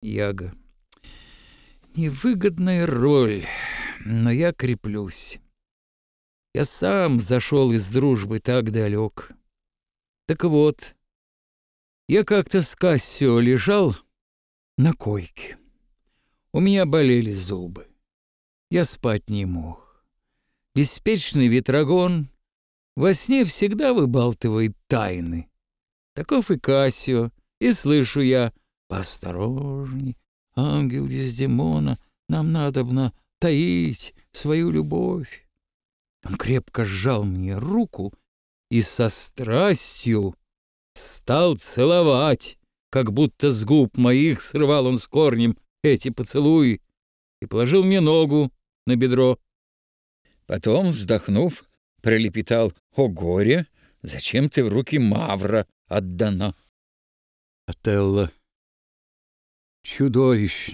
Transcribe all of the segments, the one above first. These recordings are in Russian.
Яга. Невыгодная роль, но я креплюсь. Я сам зашел из дружбы так далек. Так вот, я как-то с Кассио лежал на койке. У меня болели зубы. Я спать не мог. Беспечный ветрогон во сне всегда выбалтывает тайны. Таков и Кассио, и слышу я: «Поосторожней, ангел Дездемона, нам надобно таить свою любовь». Он крепко сжал мне руку и со страстью стал целовать, как будто с губ моих срывал он с корнем эти поцелуи, и положил мне ногу на бедро. Потом, вздохнув, пролепетал: «О горе! Зачем ты в руки Мавра отдана?» Отелло. Чудовищно,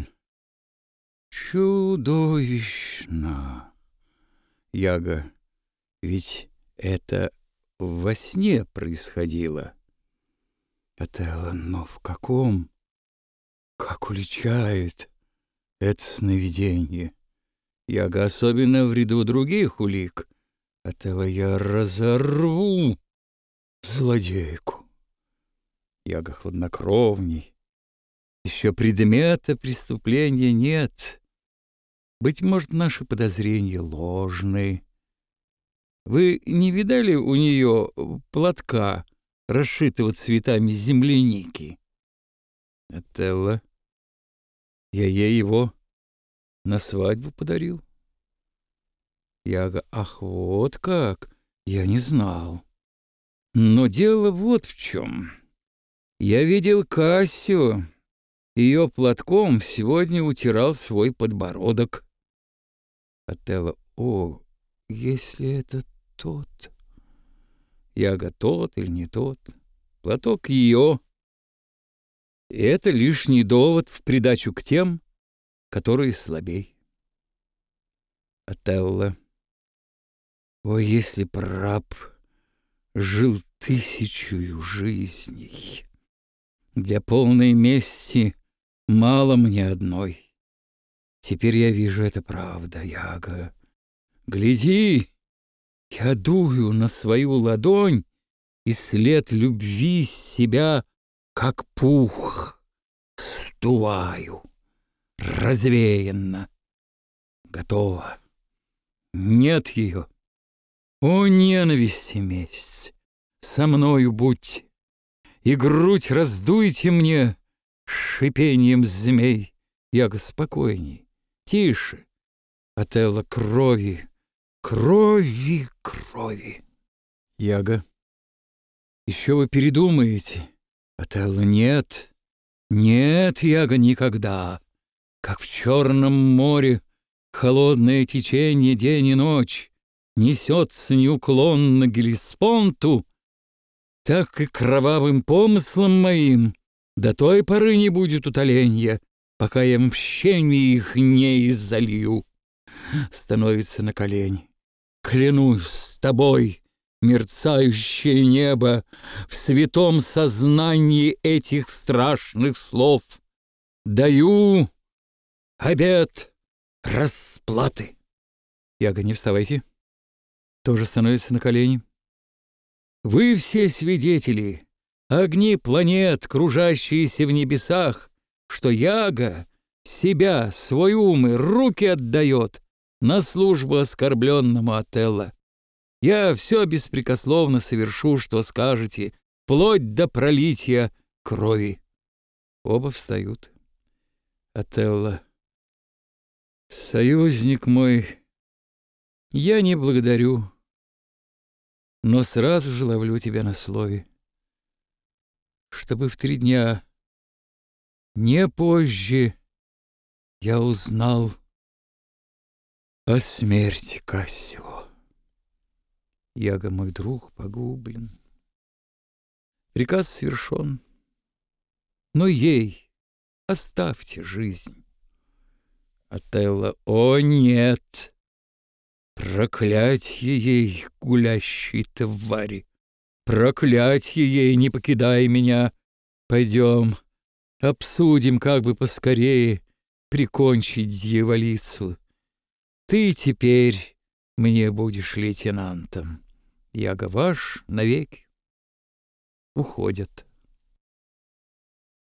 чудовищно. Яга. Ведь это во сне происходило. Отелло. Но в каком? Как уличает это сновидение? Яга. Особенно в ряду других улик. Отелло. Я разорву злодейку. Яга. Хладнокровней. Еще предмета преступления нет. Быть может, наши подозрения ложны. Вы не видали у нее платка, расшитого цветами земляники? Отелло. Я ей его на свадьбу подарил. Яга. Ах, вот как! Я не знал. Но дело вот в чем. Я видел Кассио. Ее платком сегодня утирал свой подбородок. Отелло. О, если это тот. Яга. Тот или не тот. Платок ее. И это лишний довод в придачу к тем, которые слабей. Отелло. О, если б раб жил 1000 жизней. Для полной мести мало мне одной. Теперь я вижу, это правда, Яга. Гляди, я дую на свою ладонь, и след любви с себя, как пух, стуваю. Развеянно. Готово. Нет ее. О, ненависти месяц! Со мною будьте, и грудь раздуйте мне шипением змей. Яга. Спокойней, тише. Отелло. Крови, крови, крови. Яга. Еще вы передумаете. Отелло. Нет, нет, Яга, никогда. Как в Черном море холодное течение день и ночь несется неуклонно к Гелеспонту, так и кровавым помыслом моим до той поры не будет утоленья, пока я мщение их не изолью. Становится на колени. Клянусь с тобой, мерцающее небо, в святом сознании этих страшных слов. Даю обет расплаты. Яга. Не вставайте. Тоже становится на колени. Вы все свидетели, огни планет, кружащиеся в небесах, что Яга себя, свой ум и руки отдает на службу оскорбленному Отелло. Я все беспрекословно совершу, что скажете, вплоть до пролития крови. Оба встают. Отелло. Союзник мой, я не благодарю, но сразу же ловлю тебя на слове, чтобы в 3 дня, не позже, я узнал о смерти Кассио. Яга. Мой друг погублен. Приказ совершен, но ей оставьте жизнь. Отелло. О, нет! Проклятье ей, гулящей твари! Проклятье ей, не покидай меня! Пойдем, Обсудим, как бы поскорее прикончить дьяволицу. Ты теперь мне будешь лейтенантом. Яга ваш навеки. Уходят.